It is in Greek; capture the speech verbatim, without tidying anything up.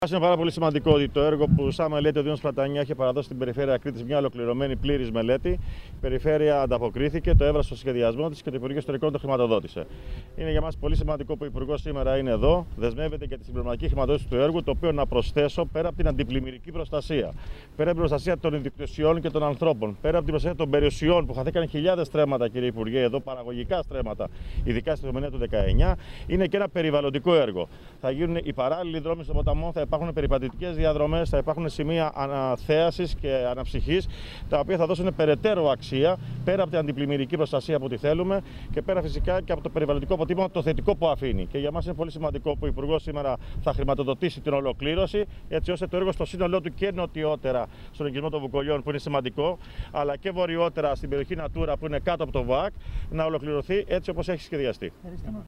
Είναι πάρα πολύ σημαντικό ότι το έργο που σαν μελέτη ο Δήμος Πλατανιά είχε παραδώσει στην περιφέρεια Κρήτης μια ολοκληρωμένη πλήρης μελέτη. Η περιφέρεια ανταποκρίθηκε, το έβρασε στο σχεδιασμό της και το Υπουργείο Ιστορικών το χρηματοδότησε. Είναι για μας πολύ σημαντικό που ο Υπουργός σήμερα είναι εδώ, δεσμεύεται για τη συμπληρωματική χρηματοδότηση του έργου, το οποίο να προσθέσω πέρα από την αντιπλημμυρική προστασία, πέρα από την προστασία των ιδιοκτησιών και των ανθρώπων, πέρα από την προστασία των περιουσιών που χαθήκαν χιλιάδες στρέμματα, κύριε Υπουργέ, εδώ παραγωγικά στρέμματα, ειδικά στη Θεομηνία του δεκαεννιά, είναι και ένα περιβαλλοντικό έργο. Θα γίνουν οι παράλληλοι δρόμοι στο ποταμό, θα υπάρχουν περιπατητικές διαδρομές, θα υπάρχουν σημεία αναθέασης και αναψυχής, τα οποία θα δώσουν περαιτέρω αξία πέρα από την αντιπλημμυρική προστασία που τη θέλουμε και πέρα φυσικά και από το περιβαλλοντικό αποτύπωμα το θετικό που αφήνει. Και για μας είναι πολύ σημαντικό που ο Υπουργός σήμερα θα χρηματοδοτήσει την ολοκλήρωση, έτσι ώστε το έργο στο σύνολό του και νοτιότερα στον οικισμό των Βουκολιών, που είναι σημαντικό, αλλά και βορειότερα στην περιοχή Natura που είναι κάτω από το ΒΑΚ, να ολοκληρωθεί έτσι όπως έχει σχεδιαστεί.